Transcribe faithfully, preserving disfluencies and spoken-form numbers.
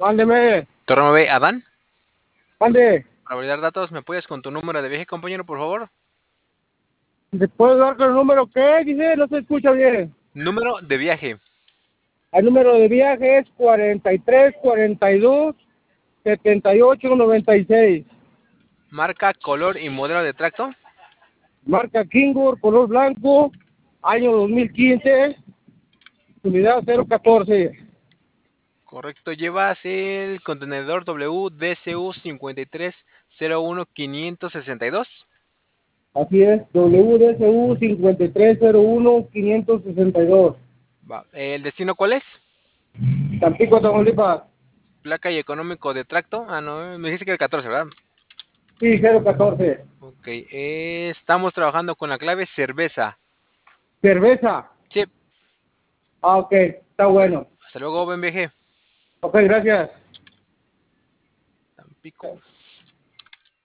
Mándeme, Torre B, Adán. mande. Para validar datos, ¿me apoyas con tu número de viaje, compañero, por favor? ¿Te puedo dar con el número qué? Dice, no se escucha bien. Número de viaje. El número de viaje es cuarenta y tres, cuarenta y dos, setenta y ocho, noventa y seis. Marca, color y modelo de tracto. Marca Kingur, color blanco, año dos mil quince, unidad cero catorce. Correcto, llevas el contenedor W D C U cinco tres cero uno quinientos sesenta y dos. Así es, W D C U cinco tres cero uno quinientos sesenta y dos. Va. ¿El destino cuál es? Tampico, Tamaulipas. Placa y económico de tracto. Ah, no, me dijiste que el catorce, ¿verdad? Sí, cero catorce. Ok, eh, estamos trabajando con la clave cerveza. Cerveza. Sí, Ah, ok, está hasta, bueno. hasta luego, buen viaje. Ok, gracias. Tampico.